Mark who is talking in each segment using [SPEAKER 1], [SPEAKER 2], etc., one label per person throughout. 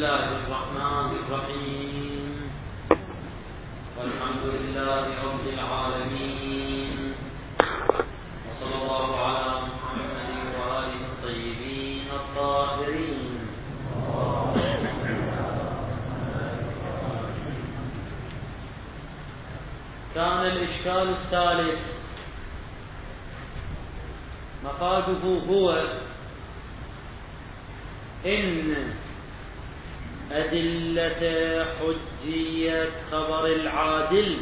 [SPEAKER 1] الله الرحمن الرحيم والحمد لله رب العالمين وصلى الله على محمد وآله الطيبين الطاهرين. كان الإشكال الثالث مفاده هو إن أدلة حجية خبر العادل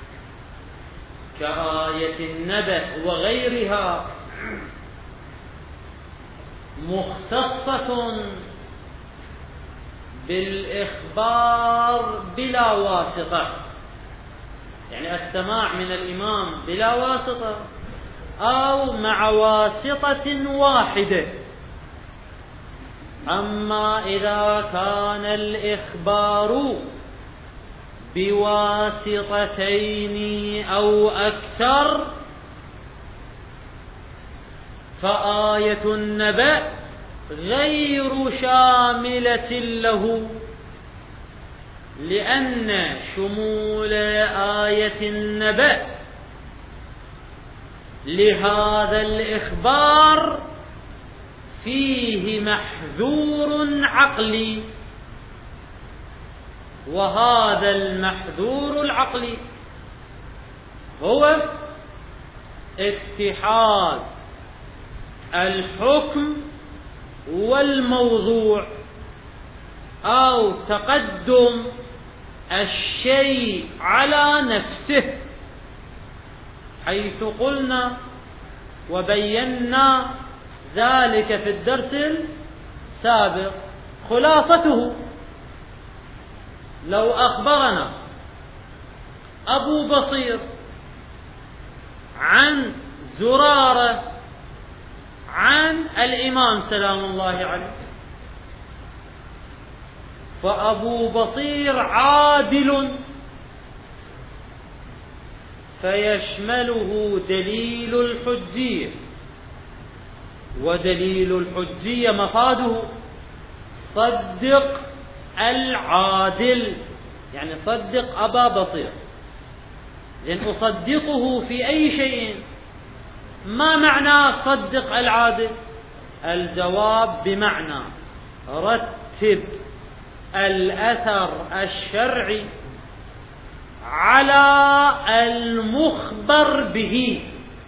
[SPEAKER 1] كآية النبأ وغيرها مختصة بالإخبار بلا واسطة، يعني السماع من الإمام بلا واسطة أو مع واسطة واحدة. أما إذا كان الإخبار بواسطتين أو أكثر فآية النبأ غير شاملة له، لأن شمول آية النبأ لهذا الإخبار فيه محذور عقلي، وهذا المحذور العقلي هو اتحاد الحكم والموضوع أو تقدم الشيء على نفسه، حيث قلنا وبينا ذلك في الدرس السابق. خلاصته: لو أخبرنا أبو بصير عن زرارة عن الإمام سلام الله عليه، فأبو بصير عادل فيشمله دليل الحجية، ودليل الحجية مفاده صدق العادل، يعني صدق أبا بصير. لأن أصدقه في أي شيء. ما معنى صدق العادل؟ الجواب بمعنى رتب الأثر الشرعي على المخبر به،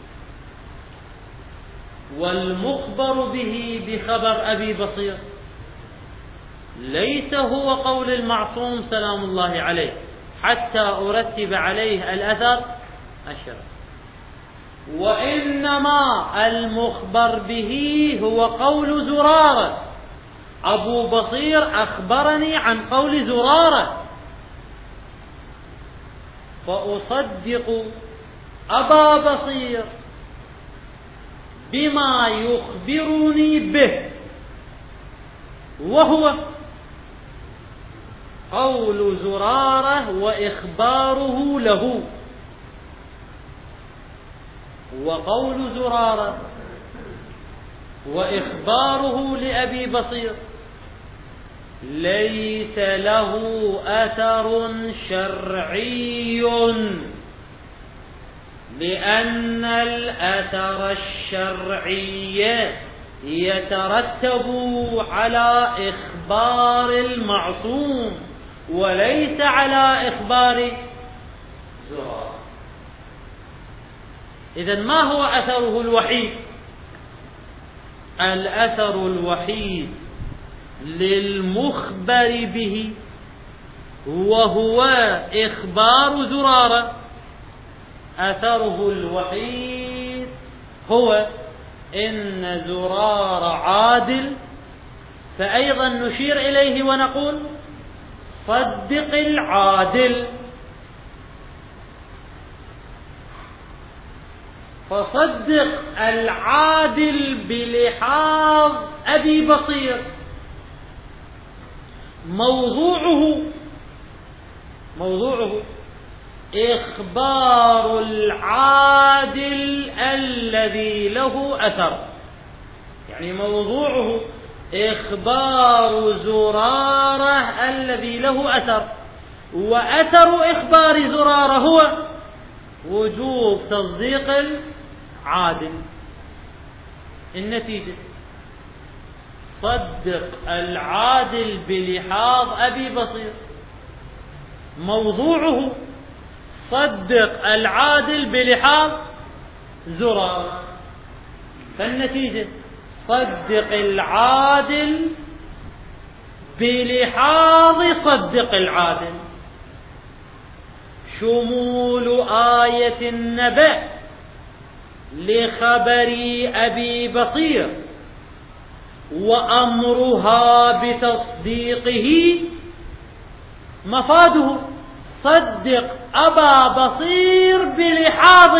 [SPEAKER 1] والمخبر به بخبر أبي بصير ليس هو قول المعصوم سلام الله عليه حتى أرتب عليه الأثر الشرعي، وإنما المخبر به هو قول زرارة. أبو بصير أخبرني عن قول زرارة، فأصدق أبا بصير بما يخبرني به، وهو قول زرارة وإخباره له. وقول زرارة وإخباره لأبي بصير ليس له أثر شرعي، لأن الأثر الشرعي يترتب على إخبار المعصوم وليس على إخبار زرارة. إذن ما هو أثره الوحيد؟ الأثر الوحيد للمخبر به وهو إخبار زرارة، أثره الوحيد هو إن زرار عادل، فأيضا نشير إليه ونقول صدق العادل. فصدق العادل بلحاظ أبي بصير موضوعه إخبار العادل الذي له أثر، يعني موضوعه إخبار زرارة الذي له أثر، وأثر إخبار زرارة هو وجوب تصديق العادل. النتيجة صدق العادل بلحاظ أبي بصير، موضوعه صدق العادل بلحاظ زرارة. فالنتيجة صدق العادل بلحاظ صدق العادل. شمول آية النبأ لخبر أبي بصير وأمرها بتصديقه مفاده صدق أبا بصير بلحاظ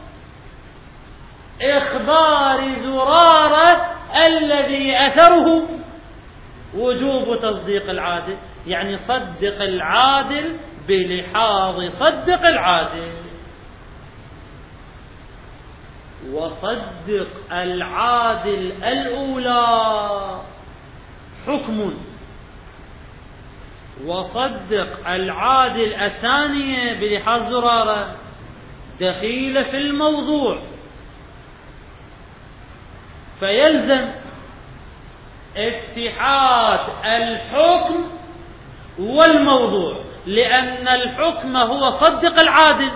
[SPEAKER 1] إخبار زرارة الذي أثره وجوب تصديق العادل، يعني صدق العادل بلحاظ صدق العادل. وصدق العادل الأولى حكم، وصدق العادل الثانية بلحاظ زرارة دخيلة في الموضوع، فيلزم اتحاد الحكم والموضوع، لأن الحكم هو صدق العادل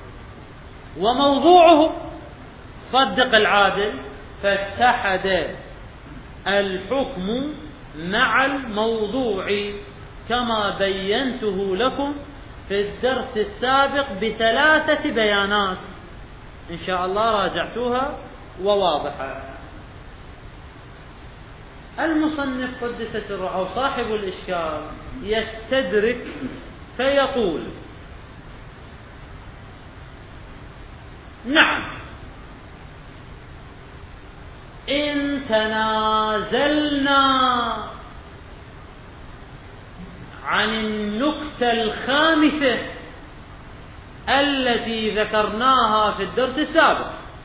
[SPEAKER 1] وموضوعه صدق العادل، فاتحد الحكم مع الموضوع كما بينته لكم في الدرس السابق ب3 بيانات إن شاء الله راجعتوها وواضحة. المصنف قدس سره أو صاحب الإشكال يستدرك فيقول: نعم، إن تنازلنا عن النكتة الخامسة التي ذكرناها في الدرس السابق،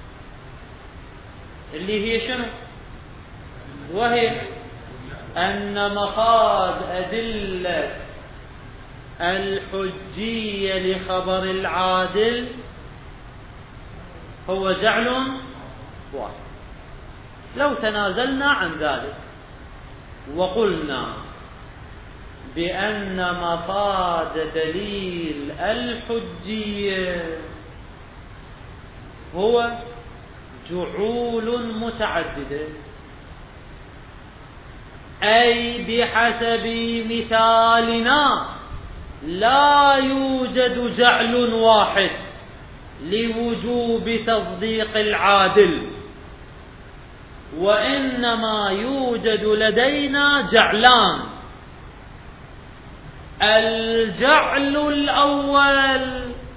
[SPEAKER 1] اللي هي شنو؟ وهي أن مخاض أدلة الحجية لخبر العادل هو جعل واحد. لو تنازلنا عن ذلك وقلنا بأن مفاد دليل الحجية هو جعول متعددة، أي بحسب مثالنا لا يوجد جعل واحد لوجوب تصديق العادل، وإنما يوجد لدينا جعلان. الجعل الأول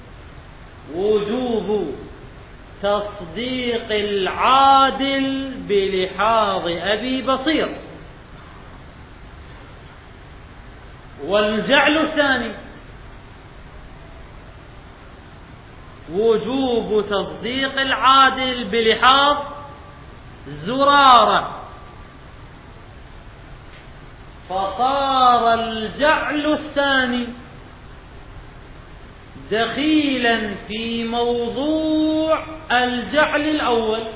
[SPEAKER 1] وجوب تصديق العادل بلحاظ أبي بصير، والجعل الثاني وجوب تصديق العادل بلحاظ زرارة. فصار الجعل الثاني دخيلا في موضوع الجعل الأول،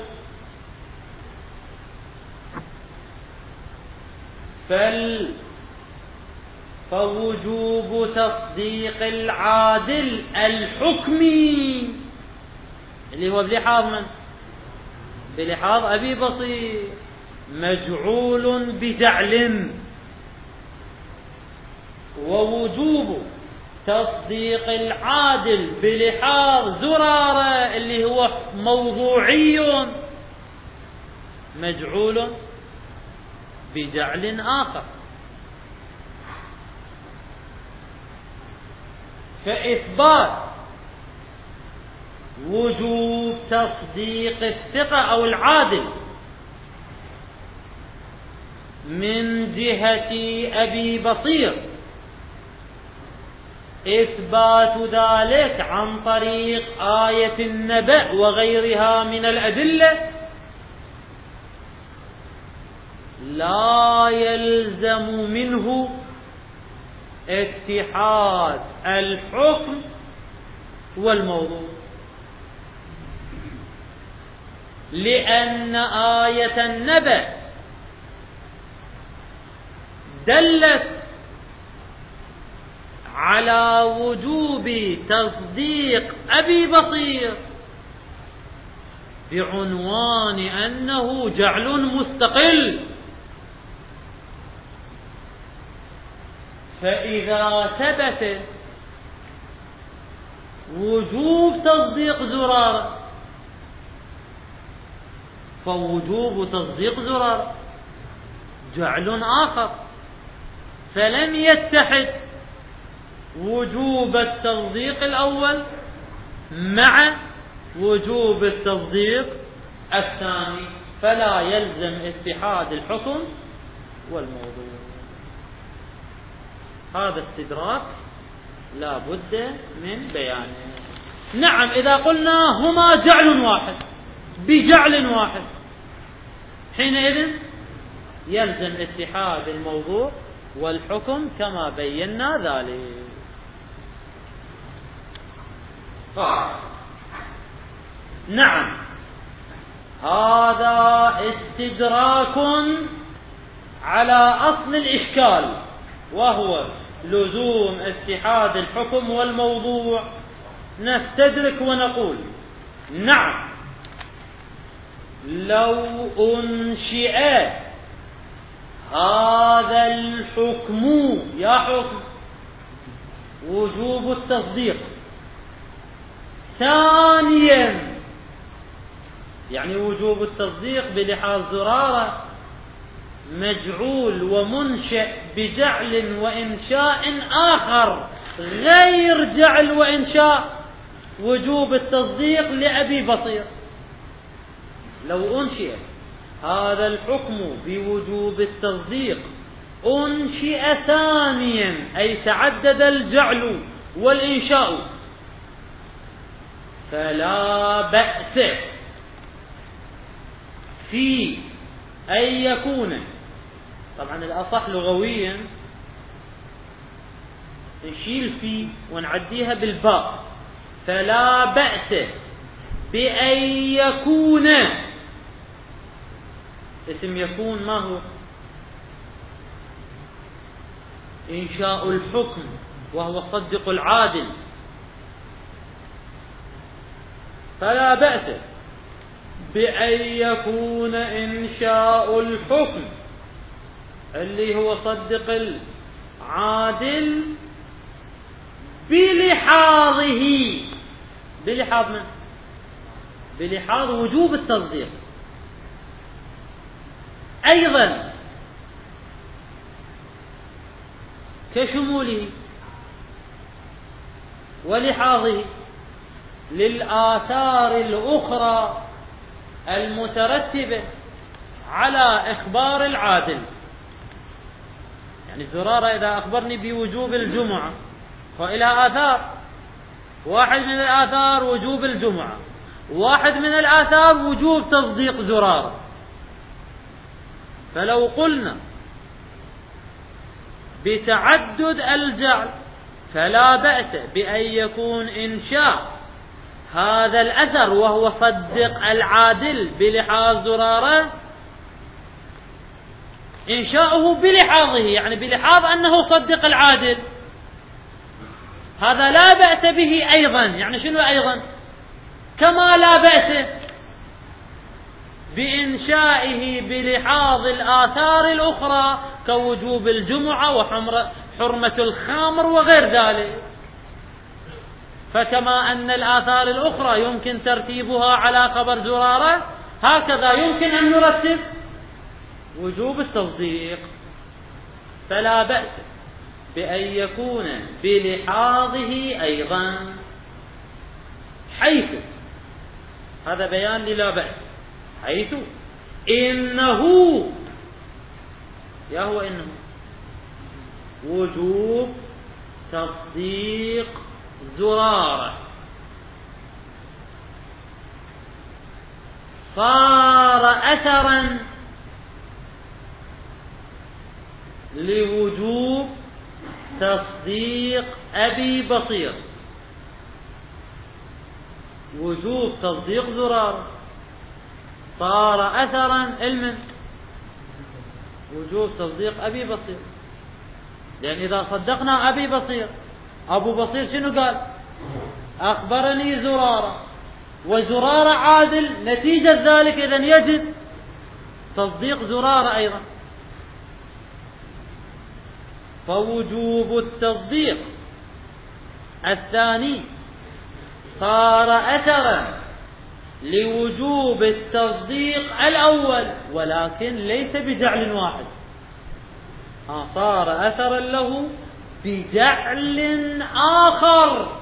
[SPEAKER 1] فوجوب تصديق العادل الحكمي اللي هو بلحاظ من؟ بلحاظ أبي بصير مجعول بجعل، ووجوب تصديق العادل بلحاظ زرارة اللي هو موضوعي مجعول بجعل آخر. فإثبات وجوب تصديق الثقة أو العادل من جهة أبي بصير إثبات ذلك عن طريق آية النبأ وغيرها من الأدلة لا يلزم منه اتحاد الحكم والموضوع، لأن آية النبأ دلت على وجوب تصديق أبي بصير بعنوان أنه جعل مستقل. فإذا ثبت وجوب تصديق زرارة فوجوب تصديق زرارة جعل آخر، فلم يتحد وجوب التصديق الأول مع وجوب التصديق الثاني، فلا يلزم اتحاد الحكم والموضوع. هذا استدراك لا بد من بيانه. نعم، إذا قلنا هما جعل واحد بجعل واحد حينئذ يلزم اتحاد الموضوع والحكم كما بينا ذلك. نعم، هذا استدراك على أصل الإشكال، وهو لزوم اتحاد الحكم والموضوع. نستدرك ونقول: نعم، لو أنشئ هذا الحكم، يا حكم وجوب التصديق، ثانيا يعني وجوب التصديق بلحاظ زرارة مجعول ومنشئ بجعل وإنشاء آخر غير جعل وإنشاء وجوب التصديق لأبي بصير. لو أنشئ هذا الحكم بوجوب التصديق أنشئ ثانيا، أي تعدد الجعل والإنشاء، فلا بأس في أن يكون، طبعا الأصح لغويا نشيل في ونعديها بالباء، فلا بأس بأن يكون. اسم يكون ما هو؟ إنشاء الحكم، وهو صدق العادل. فلا بأس بأن يكون إنشاء الحكم اللي هو صدق العادل بلحاظه، بلحاظ من؟ بلحاظ وجوب التصديق، أيضا كشموله ولحاظه للآثار الأخرى المترتبة على إخبار العادل. يعني زرارة إذا أخبرني بوجوب الجمعة فإلى آثار، واحد من الآثار وجوب الجمعة، واحد من الآثار وجوب تصديق زرارة. فلو قلنا بتعدد الجعل فلا بأس بأن يكون إنشاء هذا الأثر وهو صدق العادل بلحاظ زرارة، إنشاؤه بلحاظه يعني بلحاظ أنه صدق العادل، هذا لا بأس به أيضا. يعني شنو أيضا؟ كما لا بأس بإنشائه بلحاظ الآثار الأخرى كوجوب الجمعة وحرمة الخمر وغير ذلك. فكما أن الآثار الأخرى يمكن ترتيبها على خبر زرارة، هكذا يمكن أن نرتب وجوب التصديق. فلا بأس بأن يكون بلحاظه أيضا، حيث هذا بيان للا بأس، حيث إنه، يا هو إنه وجوب تصديق زرارة صار أثرا لوجوب تصديق أبي بصير. وجوب تصديق زرارة صار أثرا علما وجوب تصديق أبي بصير، لأن إذا صدقنا أبي بصير، أبو بصير شنو قال؟ أخبرني زرارة، وزرارة عادل، نتيجة ذلك إذن يجب تصديق زرارة أيضا. فوجوب التصديق الثاني صار أثرا لوجوب التصديق الأول، ولكن ليس بجعل واحد، صار أثرا له بجعل آخر.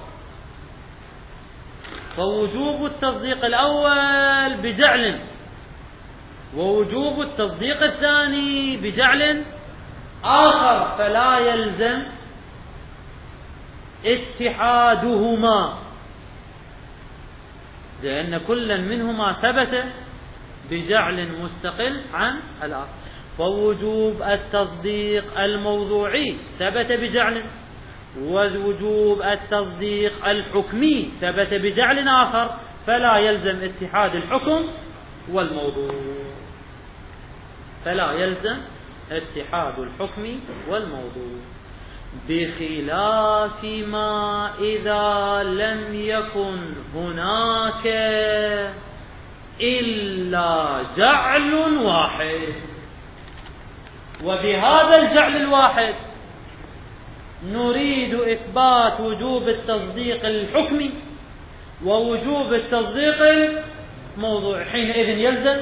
[SPEAKER 1] فوجوب التصديق الأول بجعل، ووجوب التصديق الثاني بجعل آخر، فلا يلزم اتحادهما، لأن كلا منهما ثبت بجعل مستقل عن الآخر. فوجوب التصديق الموضوعي ثبت بجعل، ووجوب التصديق الحكمي ثبت بجعل آخر، فلا يلزم اتحاد الحكم والموضوع، فلا يلزم اتحاد الحكم والموضوع، بخلاف ما إذا لم يكن هناك إلا جعل واحد. وبهذا الجعل الواحد نريد إثبات وجوب التصديق الحكمي ووجوب التصديق الموضوعي، حينئذ يلزم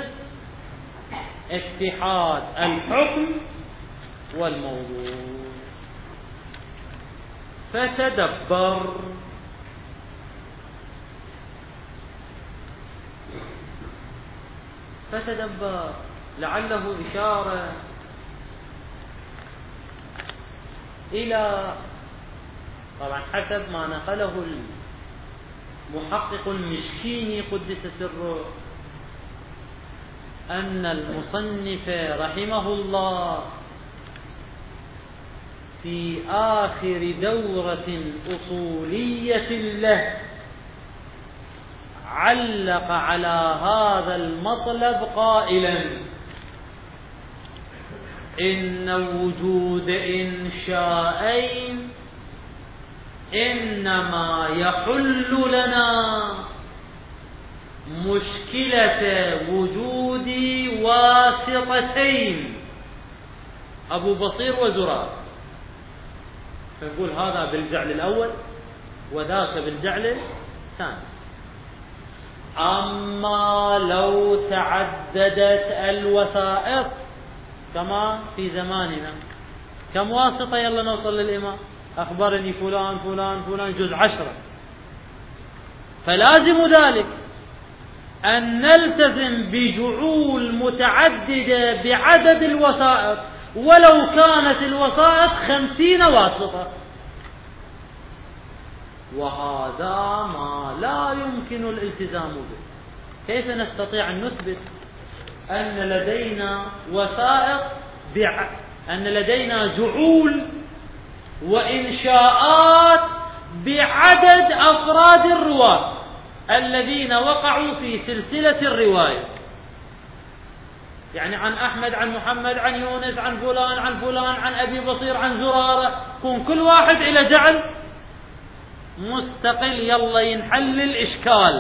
[SPEAKER 1] اتحاد الحكم والموضوع. فتدبر لعله إشارة إلى، طبعا حسب ما نقله المحقق المشكيني قدس سره، أن المصنف رحمه الله في آخر دورة أصولية له علق على هذا المطلب قائلا: إن وجود إنشائين إنما يحل لنا مشكلة وجود واسطتين، أبو بصير وزرار. فنقول هذا بالجعل الأول وذاك بالجعل الثاني. أما لو تعددت الوسائط كما في زماننا، كم واسطة يلا نوصل للإمام؟ أخبرني فلان فلان فلان جزء 10، فلازم ذلك أن نلتزم بجعول متعددة بعدد الوسائط، ولو كانت الوسائط 50 واسطة، وهذا ما لا يمكن الالتزام به. كيف نستطيع أن نثبت أن لدينا وسائط أن لدينا جعول وإنشاءات بعدد أفراد الرواة الذين وقعوا في سلسلة الرواية، يعني عن أحمد عن محمد عن يونس عن فلان عن فلان عن أبي بصير عن زرارة، كون كل واحد إلى جعل مستقل، يلا ينحل الإشكال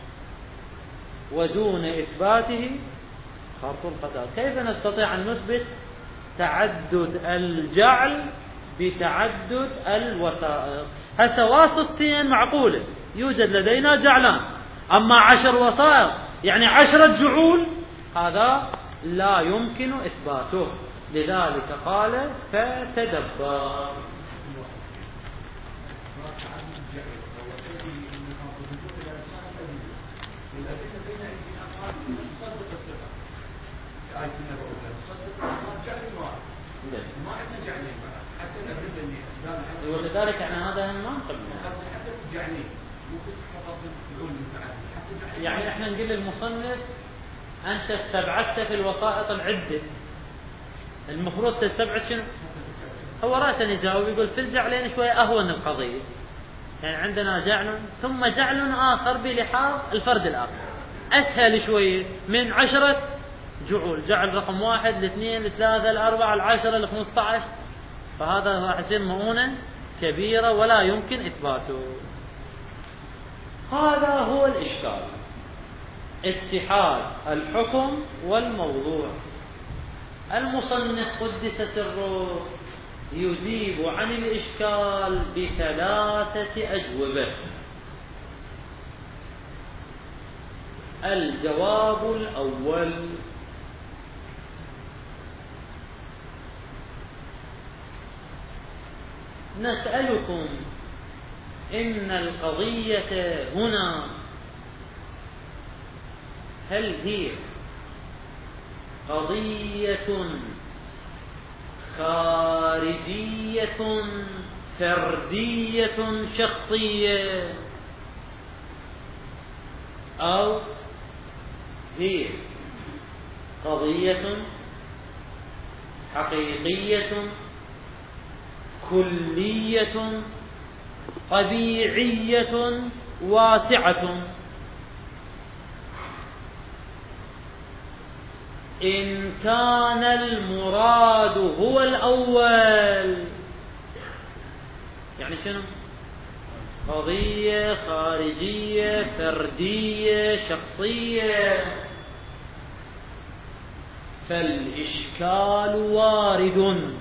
[SPEAKER 1] ودون إثباته خرط القتال. كيف نستطيع أن نثبت تعدد الجعل بتعدد الوسائط؟ هسه واسطتين معقولة، يوجد لدينا جعلان، أما 10 وسائط يعني 10 جعول، هذا لا يمكن إثباته. لذلك قال: فتدبر. ولذلك احنا هذا ما نقبله، يعني احنا نقول للمصنف: انت استبعدت في الوسائط العدة، المفروض تستبعد شنو؟ هو رأسا يجاوب يقول في الجعلين شوية أهون القضية، يعني عندنا جعل ثم جعل آخر بلحاظ الفرد الآخر أسهل شوية من 10 جعول، جعل رقم 1 ل2 ل3 ل4 ل10 ل15، فهذا راح يصير مؤونة كبيرة ولا يمكن إثباته. هذا هو الإشكال، اتحاد الحكم والموضوع. المصنف قدس سره يجيب عن الإشكال ب3 أجوبة. الجواب الأول: نسألكم إن القضية هنا هل هي قضية خارجية فردية شخصية، أو هي قضية حقيقية كلية طبيعية واسعة؟ إن كان المراد هو الأول، يعني شنو؟ قضية خارجية فردية شخصية، فالإشكال وارد.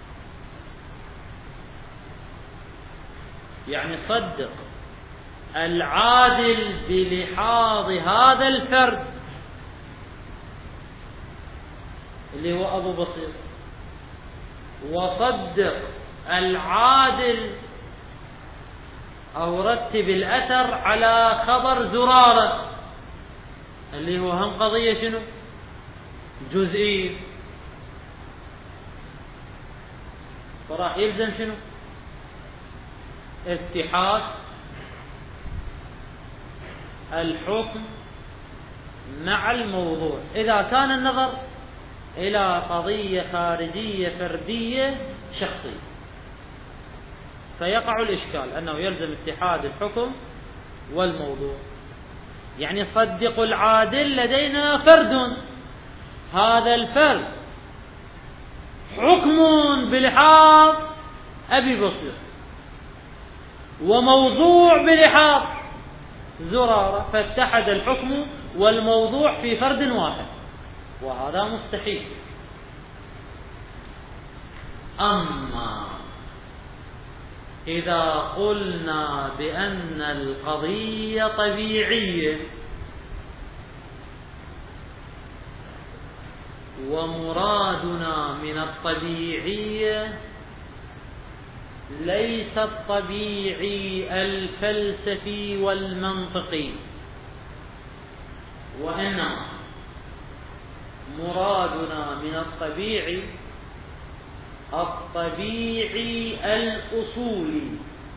[SPEAKER 1] يعني صدق العادل بلحاظ هذا الفرد اللي هو أبو بصير، وصدق العادل أو رتب الأثر على خبر زرارة اللي هو هم قضية شنو؟ جزئية، فراح يلزم شنو؟ اتحاد الحكم مع الموضوع إذا كان النظر إلى قضية خارجية فردية شخصية، فيقع الإشكال أنه يلزم اتحاد الحكم والموضوع. يعني صدق العادل لدينا فرد، هذا الفرد حكم بلحاظ أبي بصير وموضوع بلحاظ زرارة، فاتحد الحكم والموضوع في فرد واحد، وهذا مستحيل. أما إذا قلنا بأن القضية طبيعية ومرادنا من الطبيعية ليس الطبيعي الفلسفي والمنطقي، وإنما مرادنا من الطبيعي الطبيعي الأصولي،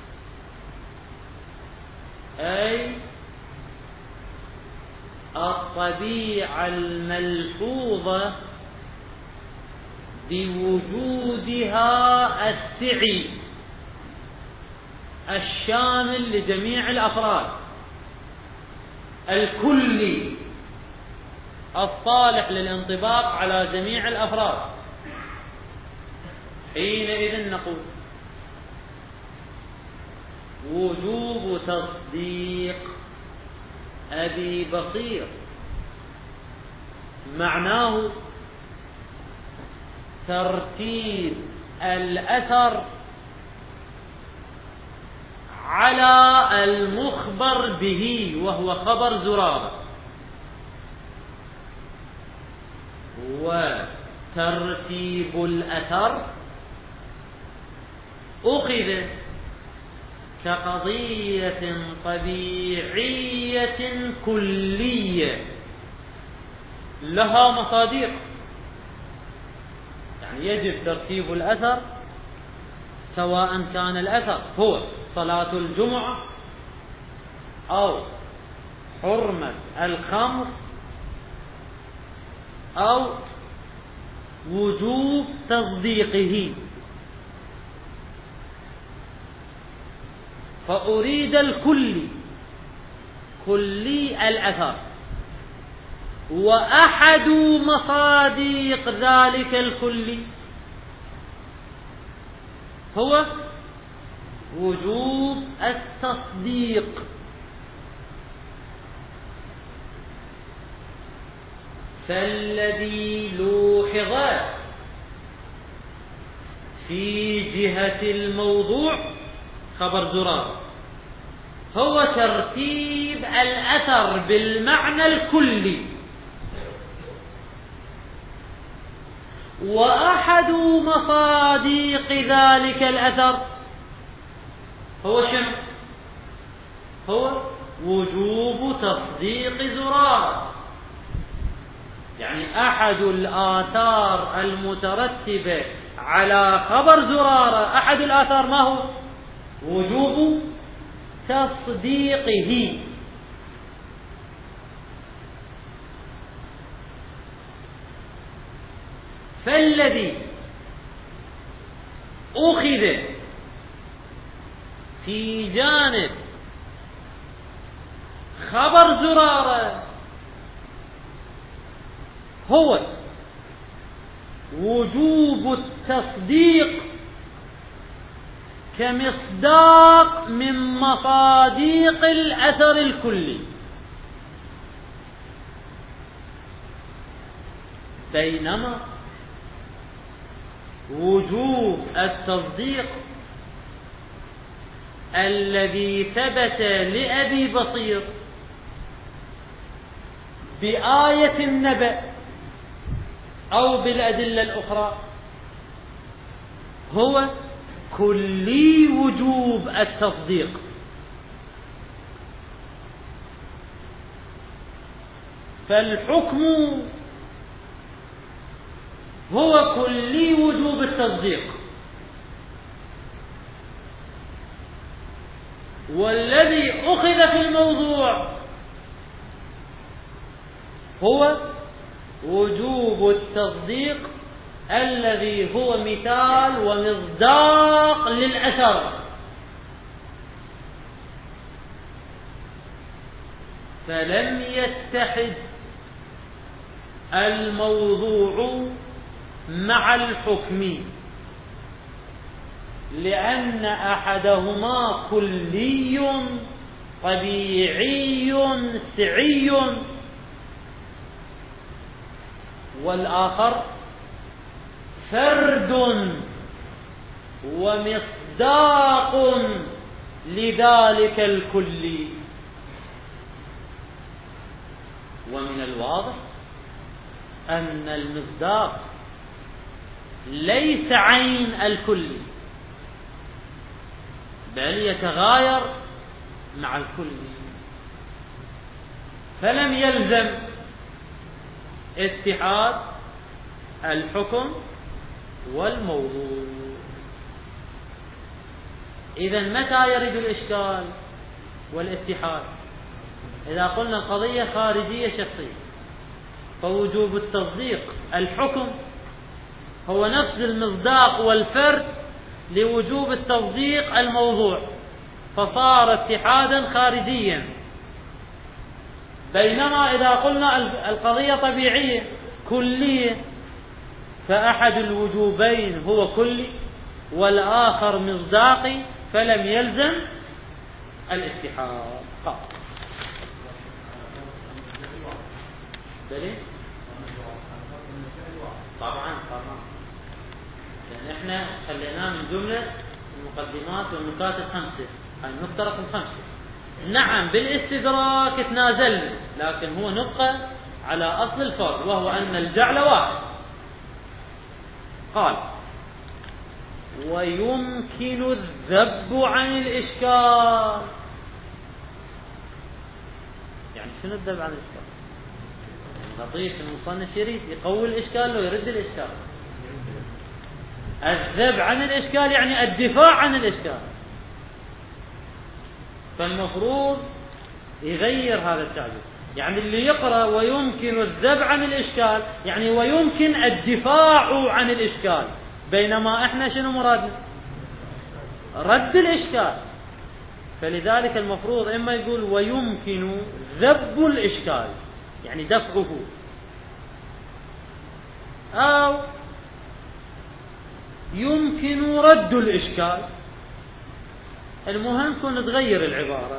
[SPEAKER 1] أي الطبيعة الملحوظة بوجودها السعي الشامل لجميع الأفراد، الكلي الصالح للانطباق على جميع الأفراد. حينئذ نقول وجوب تصديق أبي بصير معناه ترتيب الأثر على المخبر به وهو خبر زرارة، وترتيب الأثر أخذ كقضية طبيعية كلية لها مصادر، يعني يجب ترتيب الأثر سواء كان الأثر هو صلاة الجمعة أو حرمة الخمر أو وجوب تصديقه. فأريد الكلي، كلي الأثر، وأحد مصادق ذلك الكلي هو وجوب التصديق. فالذي لوحظ في جهة الموضوع خبر زرارة هو ترتيب الأثر بالمعنى الكلي، وأحد مصادق ذلك الأثر هو شنو؟ هو وجوب تصديق زرارة. يعني أحد الآثار المترتبة على خبر زرارة، أحد الآثار ما هو؟ وجوب تصديقه. فالذي أخذ في جانب خبر زرارة هو وجوب التصديق كمصداق من مصادق الأثر الكلي، بينما وجوب التصديق الذي ثبت لأبي بصير بآية النبأ أو بالأدلة الأخرى هو كلي وجوب التصديق. فالحكم هو كلي وجوب التصديق، والذي أخذ في الموضوع هو وجوب التصديق الذي هو مثال ومصداق للأثر. فلم يتحد الموضوع مع الحكم، لأن أحدهما كلي طبيعي سعي، والآخر فرد ومصداق لذلك الكلي. ومن الواضح أن المصداق ليس عين الكلي، بل يتغاير مع الكلي، فلم يلزم اتحاد الحكم والموضوع. إذن متى يرد الإشكال والاتحاد؟ إذا قلنا القضية خارجية شخصية، فوجوب التصديق الحكم هو نفس المصداق والفرد لوجوب التصديق الموضوع، فصار اتحادا خارجيا. بينما إذا قلنا القضية طبيعية كلية، فأحد الوجوبين هو كلي والآخر مصداقي، فلم يلزم الاتحاد. طبعا لأن احنا خليناه من جملة المقدمات والنكات الخمسة، هاي النقطة رقم 5. نعم بالاستدراك تنازلنا، لكن هو نبقى على أصل الفرض، وهو أن الجعل واحد. قال ويمكن الذب عن الإشكال. يعني شنو الذب عن الإشكال؟ لطيف المصنف يريد يقوي الإشكال ويرد الإشكال. الذب عن الإشكال يعني الدفاع عن الإشكال، فالمفروض يغير هذا التعبير يعني اللي يقرأ ويمكن الذب عن الإشكال، يعني ويمكن الدفاع عن الإشكال، بينما إحنا شنو مرادنا؟ رد الإشكال. فلذلك المفروض إما يقول ويمكن ذب الإشكال يعني دفعه، أو يمكن رد الإشكال. المهم كن تغير العبارة.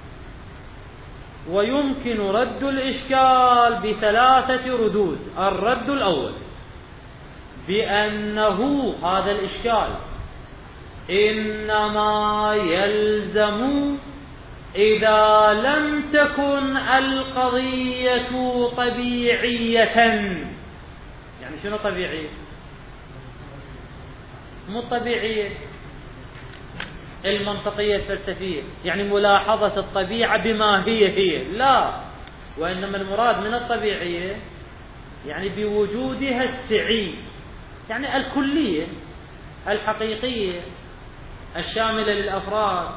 [SPEAKER 1] ويمكن رد الإشكال بثلاثة ردود. الرد الأول بأنه هذا الإشكال إنما يلزم إذا لم تكن القضية طبيعية. يعني شنو طبيعية؟ مو طبيعية المنطقية الفلسفية، يعني ملاحظة الطبيعة بما هي لا، وإنما المراد من الطبيعية يعني بوجودها السعي، يعني الكلية الحقيقية الشاملة للأفراد.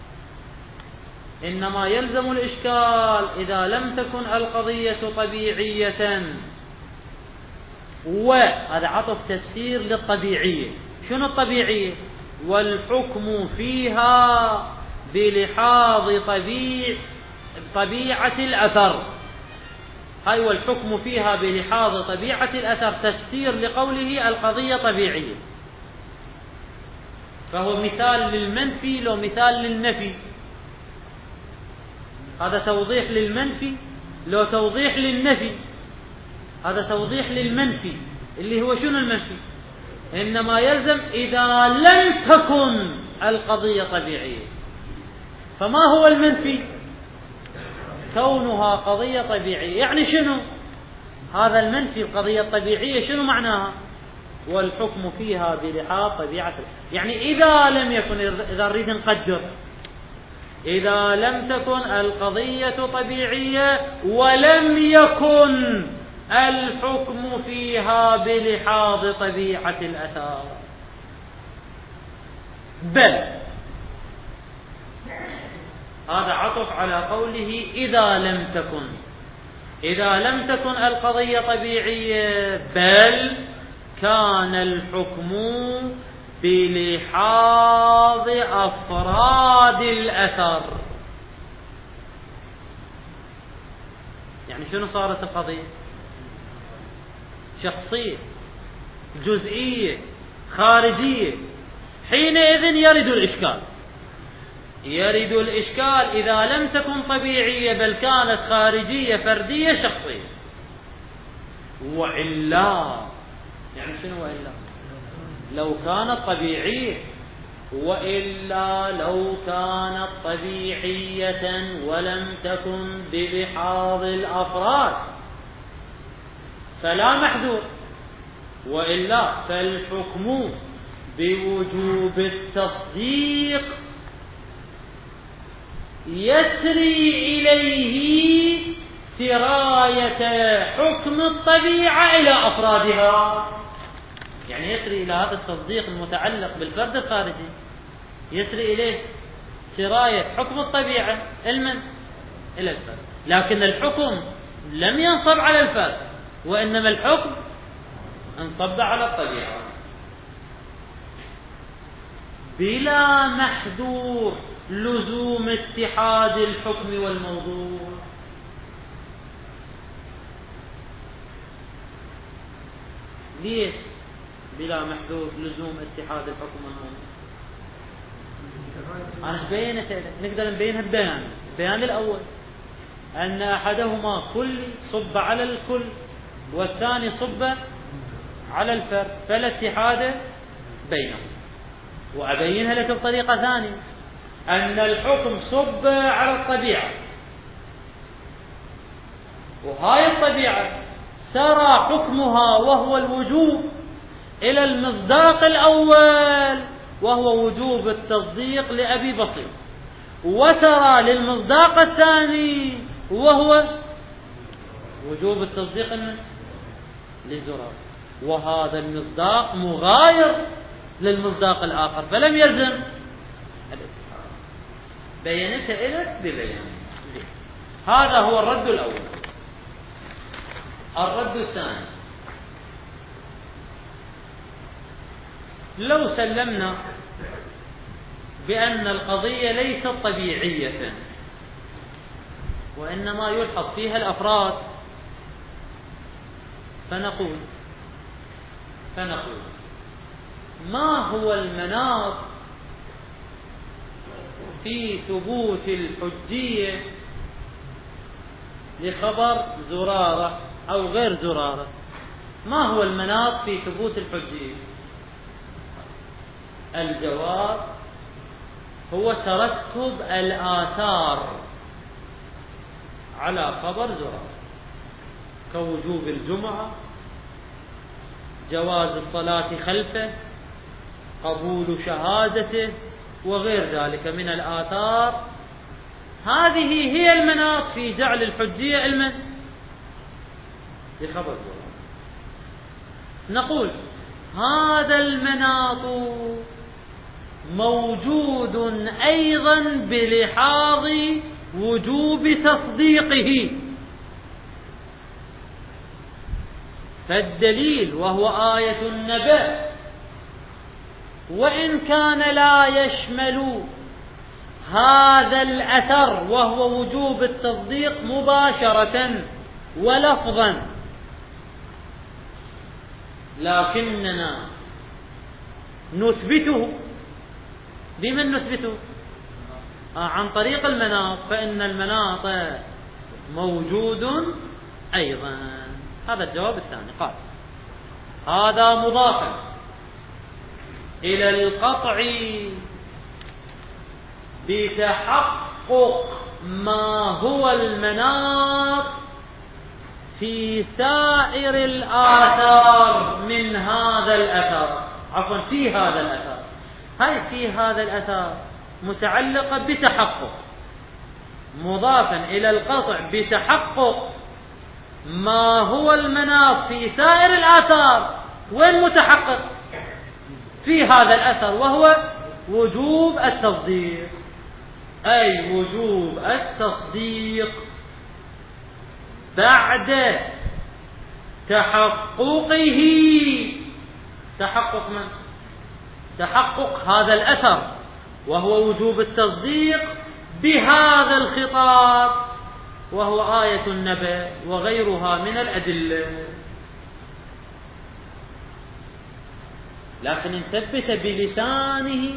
[SPEAKER 1] إنما يلزم الإشكال إذا لم تكن القضية طبيعية، وهذا عطف تفسير للطبيعية. شنو الطبيعية؟ والحكم فيها بلحاظ طبيعة الأثر. هاي والحكم فيها بلحاظ طبيعة الأثر تفسير لقوله القضية طبيعية، فهو مثال للمنفي لو مثال للنفي. هذا توضيح للمنفي لو توضيح للنفي. هذا توضيح للمنفي اللي هو شنو المنفي؟ إنما يلزم إذا لم تكن القضية طبيعية. فما هو المنفي؟ كونها قضية طبيعية. يعني شنو هذا المنفي؟ القضية الطبيعية شنو معناها؟ والحكم فيها بلحاظ طبيعة، يعني إذا لم يكن، إذا نريد نقدر، إذا لم تكن القضية طبيعية ولم يكن الحكم فيها بلحاظ طبيعة الأثار، بل هذا عطف على قوله إذا لم تكن القضية طبيعية، بل كان الحكم بلحاظ أفراد الأثر. يعني شنو صارت القضية؟ شخصية، جزئية، خارجية. حينئذ يرد الإشكال إذا لم تكن طبيعية بل كانت خارجية، فردية، شخصية. وإلا، يعني شنو وإلا؟ لو كانت طبيعية، وإلا لو كانت طبيعية ولم تكن بلحاظ الأفراد فلا محذور، وإلا فالحكم بوجوب التصديق يسري إليه سراية حكم الطبيعة إلى أفرادها. يعني يسري إلى هذا التصديق المتعلق بالفرد الخارجي، يسري إليه سراية حكم الطبيعة إلى الفرد، لكن الحكم لم ينصب على الفرد، وإنما الحكم انصب على الطبيعة بلا محذور لزوم اتحاد الحكم والموضوع. ليش بلا محذور لزوم اتحاد الحكم والموضوع؟ أنا بينت نقدر نبينها البيان الأول أن أحدهما كل صب على الكل والثاني صب على الفرد، فلا اتحاد بينهم. وأبينها لك بطريقة ثانية، أن الحكم صب على الطبيعة، وهاي الطبيعة سرى حكمها وهو الوجوب إلى المصداق الأول وهو وجوب التصديق لأبي بصير، وسرى للمصداق الثاني وهو وجوب التصديق لزرار، وهذا المصداق مغاير للمصداق الآخر فلم يلزم الاتحاد. بينتها إلك ببيان. هذا هو الرد الأول. الرد الثاني: لو سلمنا بأن القضية ليست طبيعية وإنما يلحظ فيها الأفراد، فنقول ما هو المناط في ثبوت الحجية لخبر زرارة أو غير زرارة؟ ما هو المناط في ثبوت الحجية؟ الجواب هو ترتب الآثار على خبر زرارة، كوجوب الجمعة، جواز الصلاة خلفه، قبول شهادته، وغير ذلك من الآثار. هذه هي المناط في جعل الحجية علما لخبر زرارة. نقول هذا المناط موجود أيضا بلحاظ وجوب تصديقه، فالدليل وهو آية النبأ وإن كان لا يشمل هذا الأثر وهو وجوب التصديق مباشرة ولفظا، لكننا نثبته. بمن نثبته؟ عن طريق المناط، فإن المناط موجود أيضا. هذا الجواب الثاني. قال هذا مضاف إلى القطع بتحقق ما هو المناط في سائر الآثار من هذا الأثر، عفوا في هذا الأثر. هاي في هذا الأثر متعلقة بتحقق، مضافا إلى القطع بتحقق ما هو المناط في سائر الآثار. وين متحقق؟ في هذا الأثر، وهو وجوب التصديق، أي وجوب التصديق بعد تحققه. تحقق من؟ تحقق هذا الأثر، وهو وجوب التصديق بهذا الخطاب، وهو آية النبأ وغيرها من الأدلة. لكن إن ثبت بلسانه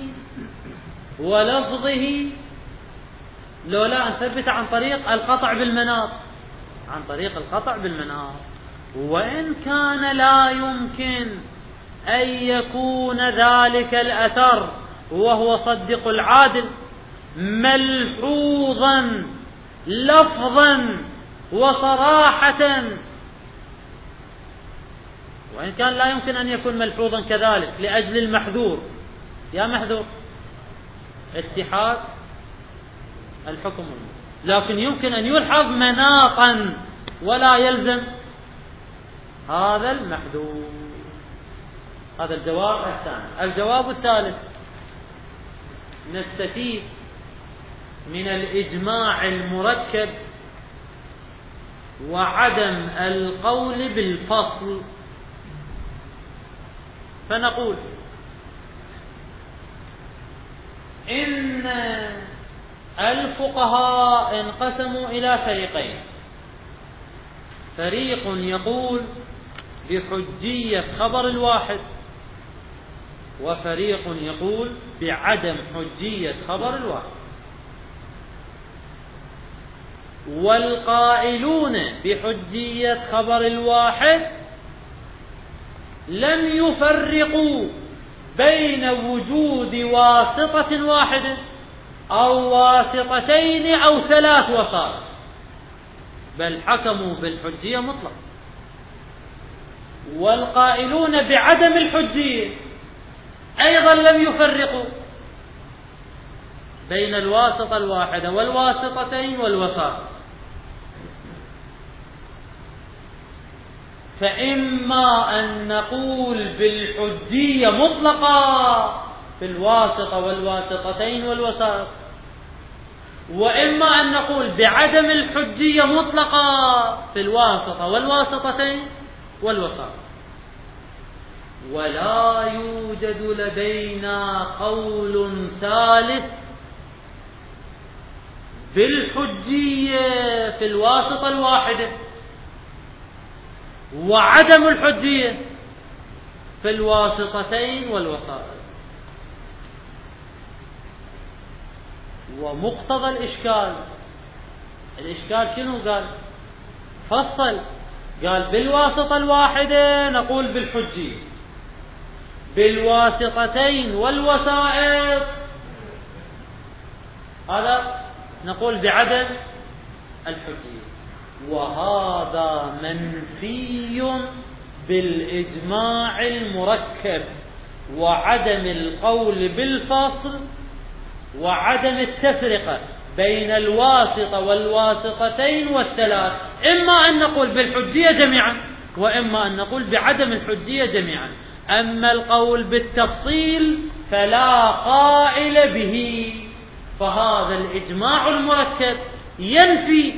[SPEAKER 1] ولفظه، لولا أن ثبت عن طريق القطع بالمناط، عن طريق القطع بالمناط. وإن كان لا يمكن أن يكون ذلك الأثر وهو صدق العادل ملحوظا لفظا وصراحة، وإن كان لا يمكن أن يكون ملحوظا كذلك لأجل المحذور. يا محذور اتحاد الحكم، لكن يمكن أن يلحظ مناطا ولا يلزم هذا المحذور. هذا الجواب الثاني. الجواب الثالث: نستفيد من الإجماع المركب وعدم القول بالفصل، فنقول إن الفقهاء انقسموا إلى فريقين: فريق يقول بحجية خبر الواحد، وفريق يقول بعدم حجية خبر الواحد. والقائلون بحجية خبر الواحد لم يفرقوا بين وجود واسطة واحدة أو واسطتين أو 3 وسائط، بل حكموا بالحجية مطلقا. والقائلون بعدم الحجية أيضا لم يفرقوا بين الواسطة الواحدة والواسطتين والوسائط. فإما أن نقول بالحجية مطلقة في الواسطة والواسطتين والوسائط، وإما أن نقول بعدم الحجية مطلقة في الواسطة والواسطتين والوسائط. ولا يوجد لدينا قول ثالث بالحجية في الواسطة الواحدة وعدم الحجية في الواسطتين والوسائط. ومقتضى الإشكال شنو قال؟ فصل، قال بالواسطة الواحدة نقول بالحجية، بالواسطتين والوسائط هذا نقول بعدم الحجية. وهذا منفي بالإجماع المركب وعدم القول بالفصل وعدم التفرقة بين الواسطة والواسطتين والثلاث، إما أن نقول بالحجية جميعا وإما أن نقول بعدم الحجية جميعا. أما القول بالتفصيل فلا قائل به، فهذا الإجماع المركب ينفي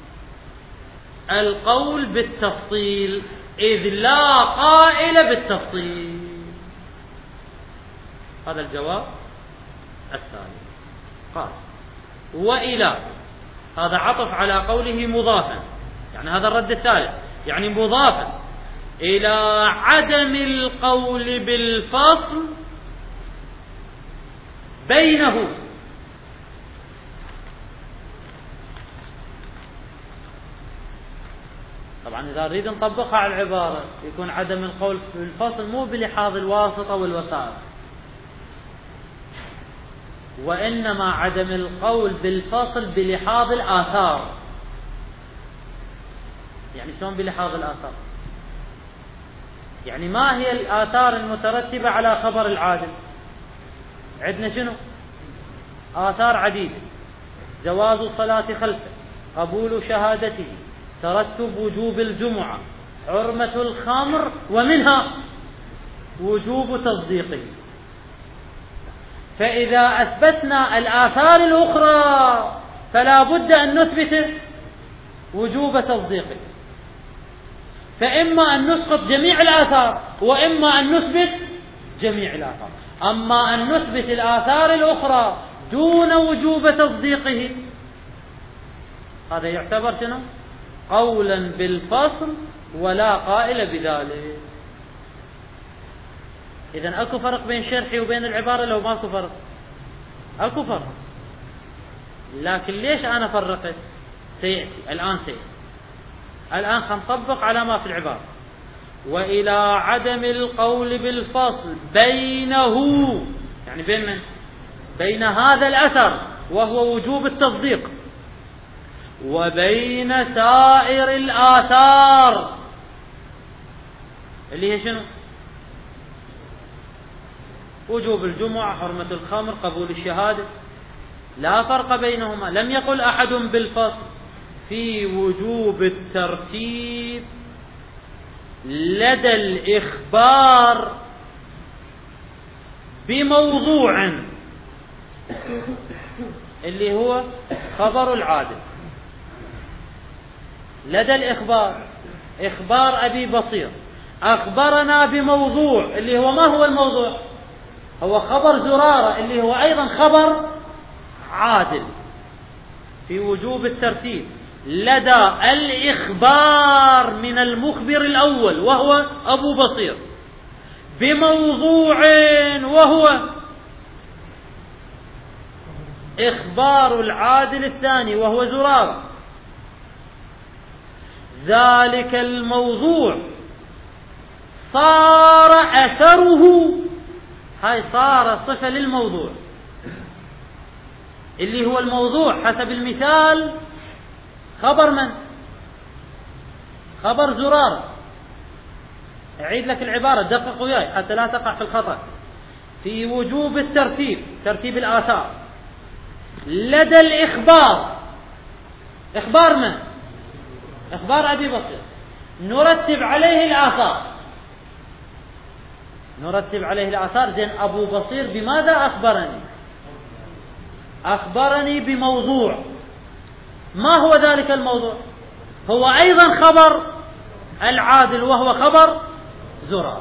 [SPEAKER 1] القول بالتفصيل إذ لا قائل بالتفصيل. هذا الجواب الثاني. قال وإلى، هذا عطف على قوله مضافا، يعني هذا الرد الثالث، يعني مضافا إلى عدم القول بالفصل بينه. طبعا إذا نريد نطبقها على العبارة يكون عدم القول بالفصل مو بلحاظ الواسطة والوسائط، وإنما عدم القول بالفصل بلحاظ الآثار. يعني شلون بلحاظ الآثار؟ يعني ما هي الآثار المترتبة على خبر العادل؟ عندنا شنو؟ آثار عديدة: جواز الصلاة خلفه، قبول شهادته، ترتب وجوب الجمعة، حرمة الخمر، ومنها وجوب تصديقه. فإذا أثبتنا الآثار الأخرى فلا بد أن نثبت وجوب تصديقه، فإما أن نسقط جميع الآثار وإما أن نثبت جميع الآثار. أما أن نثبت الآثار الأخرى دون وجوب تصديقه هذا يعتبر شنو؟ قولا بالفصل ولا قائل بذلك. إذن أكو فرق بين شرحي وبين العبارة لو ماكو فرق؟ أكو فرق، لكن ليش أنا فرقت؟ سيأتي الآن. الآن خنطبق على ما في العبارة. وإلى عدم القول بالفصل بينه، يعني بين من؟ بين هذا الأثر وهو وجوب التصديق وبين سائر الآثار اللي هي شنو؟ وجوب الجمعة، حرمة الخمر، قبول الشهادة، لا فرق بينهما. لم يقل أحد بالفصل في وجوب الترتيب لدى الإخبار بموضوع اللي هو خبر العادل. لدى الإخبار، إخبار أبي بصير أخبرنا بموضوع اللي هو ما هو الموضوع؟ هو خبر زرارة اللي هو أيضا خبر عادل في وجوب الترتيب لدى الإخبار من المخبر الأول وهو أبو بصير بموضوع وهو إخبار العادل الثاني وهو زرارة. ذلك الموضوع صار أثره، هاي صار صفة للموضوع اللي هو الموضوع حسب المثال خبر من؟ خبر زرارة. أعيد لك العبارة، دقق وياي حتى لا تقع في الخطأ. في وجوب الترتيب، ترتيب الآثار لدى الإخبار، إخبار من؟ إخبار أبي بصير، نرتب عليه الآثار، نرتب عليه الآثار. زين أبو بصير بماذا أخبرني؟ أخبرني بموضوع. ما هو ذلك الموضوع؟ هو أيضا خبر العادل، وهو خبر زرارة.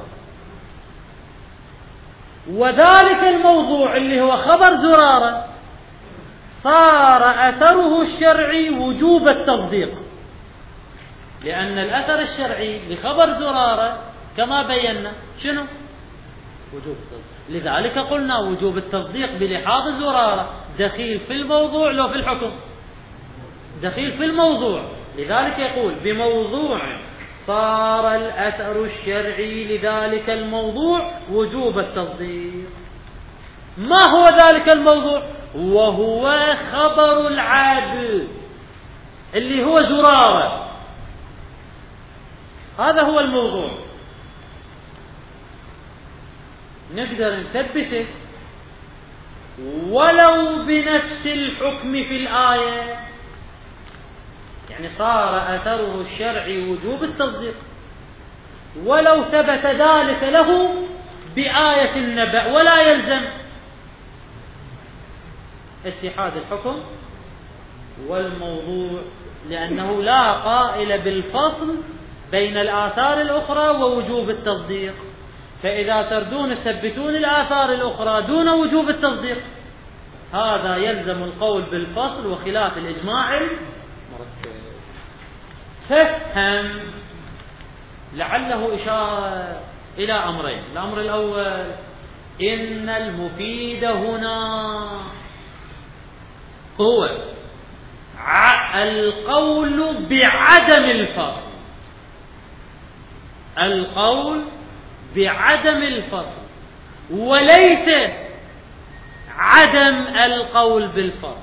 [SPEAKER 1] وذلك الموضوع اللي هو خبر زرارة صار أثره الشرعي وجوب التصديق، لأن الأثر الشرعي لخبر زرارة كما بينا شنو؟ وجوب التصديق. لذلك قلنا وجوب التصديق بلحاظ زرارة دخيل في الموضوع لو في الحكم، دخيل في الموضوع. لذلك يقول بموضوع صار الأثر الشرعي لذلك الموضوع وجوب التصديق. ما هو ذلك الموضوع؟ وهو خبر العادل اللي هو زرارة. هذا هو الموضوع. نقدر نثبته ولو بنفس الحكم في الآية، يعني صار أثره الشرعي وجوب التصديق ولو ثبت ذلك له بآية النبأ، ولا يلزم اتحاد الحكم والموضوع، لأنه لا قائل بالفصل بين الآثار الأخرى ووجوب التصديق. فإذا تردون تثبتون الآثار الأخرى دون وجوب التصديق هذا يلزم القول بالفصل وخلاف الإجماع المركب. فهم لعله إشارة إلى أمرين. الأمر الأول إن المفيد هنا هو القول بعدم الفصل، القول بعدم الفصل، وليس عدم القول بالفصل.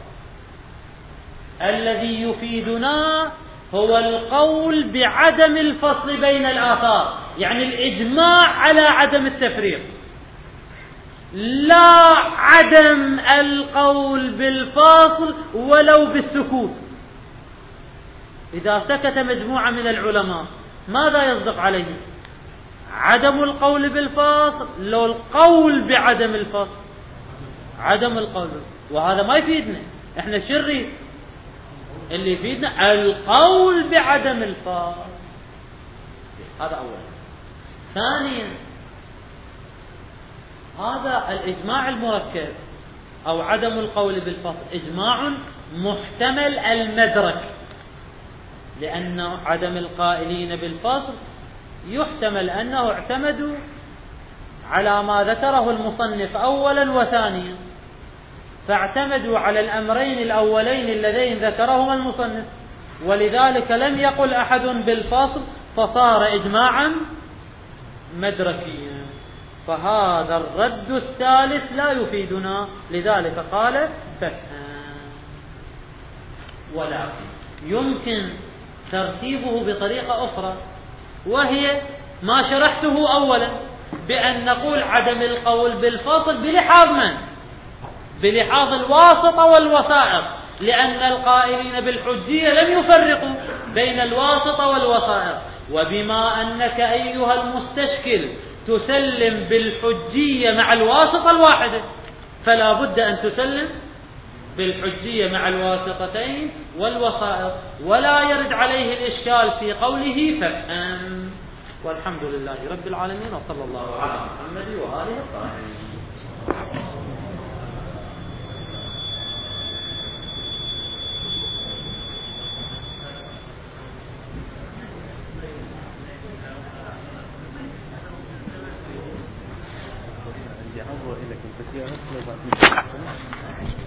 [SPEAKER 1] الذي يفيدنا هو القول بعدم الفصل بين الآثار، يعني الإجماع على عدم التفريق، لا عدم القول بالفاصل ولو بالسكوت. إذا سكت مجموعة من العلماء ماذا يصدق عليه؟ عدم القول بالفاصل لو القول بعدم الفصل؟ عدم القول. وهذا ما يفيدنا. احنا شري اللي يفيدنا القول بعدم الفصل. هذا أولا. ثانيا هذا الإجماع المركب أو عدم القول بالفصل إجماع محتمل المدرك، لأن عدم القائلين بالفصل يحتمل أنه اعتمدوا على ما ذكره المصنف أولا وثانيا، فاعتمدوا على الأمرين الأولين اللذين ذكرهما المصنف، ولذلك لم يقل أحد بالفصل فصار إجماعا مدركيا. فهذا الرد الثالث لا يفيدنا، لذلك قال فهم. ولكن يمكن ترتيبه بطريقة أخرى، وهي ما شرحته أولا، بأن نقول عدم القول بالفصل بلحاظ من؟ بلحاظ الواسطة والوسائط، لأن القائلين بالحجية لم يفرقوا بين الواسطة والوسائط. وبما أنك أيها المستشكل تسلم بالحجية مع الواسطة الواحدة، فلا بد أن تسلم بالحجية مع الواسطتين والوسائط، ولا يرد عليه الإشكال في قوله فهم. والحمد لله رب العالمين، وصلى الله على محمد وآله الطاهرين.
[SPEAKER 2] عندي عرض إليكم كثيرا.